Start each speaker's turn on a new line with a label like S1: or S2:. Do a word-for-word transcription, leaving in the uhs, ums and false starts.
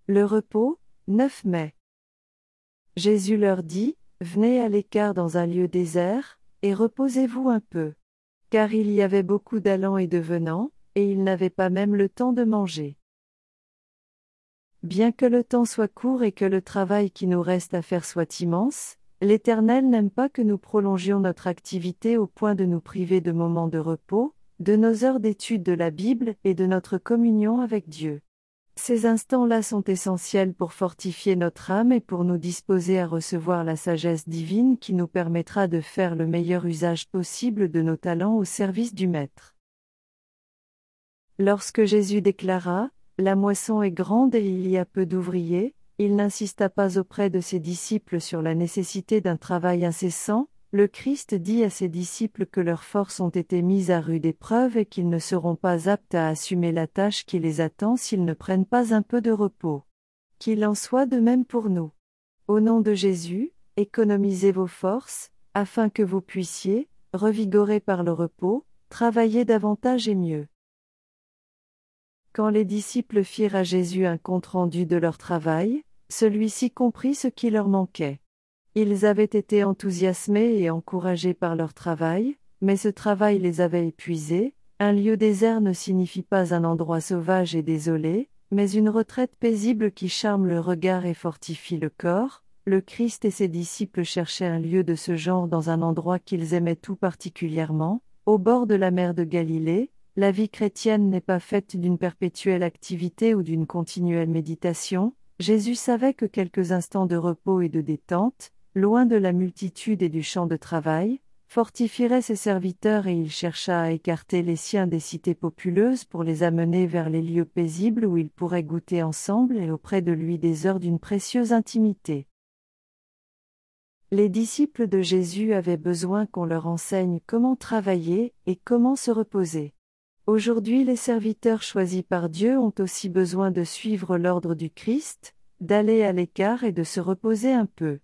S1: Le repos, neuf mai. Jésus leur dit, « Venez à l'écart dans un lieu désert, et reposez-vous un peu. » Car il y avait beaucoup d'allants et de venants, et ils n'avaient pas même le temps de manger. Bien que le temps soit court et que le travail qui nous reste à faire soit immense, l'Éternel n'aime pas que nous prolongions notre activité au point de nous priver de moments de repos, de nos heures d'étude de la Bible et de notre communion avec Dieu. Ces instants-là sont essentiels pour fortifier notre âme et pour nous disposer à recevoir la sagesse divine qui nous permettra de faire le meilleur usage possible de nos talents au service du Maître. Lorsque Jésus déclara « La moisson est grande et il y a peu d'ouvriers », il n'insista pas auprès de ses disciples sur la nécessité d'un travail incessant. Le Christ dit à ses disciples que leurs forces ont été mises à rude épreuve et qu'ils ne seront pas aptes à assumer la tâche qui les attend s'ils ne prennent pas un peu de repos. Qu'il en soit de même pour nous. Au nom de Jésus, économisez vos forces, afin que vous puissiez, revigorés par le repos, travailler davantage et mieux. Quand les disciples firent à Jésus un compte-rendu de leur travail, celui-ci comprit ce qui leur manquait. Ils avaient été enthousiasmés et encouragés par leur travail, mais ce travail les avait épuisés. Un lieu désert ne signifie pas un endroit sauvage et désolé, mais une retraite paisible qui charme le regard et fortifie le corps. Le Christ et ses disciples cherchaient un lieu de ce genre dans un endroit qu'ils aimaient tout particulièrement, au bord de la mer de Galilée. La vie chrétienne n'est pas faite d'une perpétuelle activité ou d'une continuelle méditation. Jésus savait que quelques instants de repos et de détente, loin de la multitude et du champ de travail, fortifierait ses serviteurs et il chercha à écarter les siens des cités populeuses pour les amener vers les lieux paisibles où ils pourraient goûter ensemble et auprès de lui des heures d'une précieuse intimité. Les disciples de Jésus avaient besoin qu'on leur enseigne comment travailler et comment se reposer. Aujourd'hui, les serviteurs choisis par Dieu ont aussi besoin de suivre l'ordre du Christ, d'aller à l'écart et de se reposer un peu.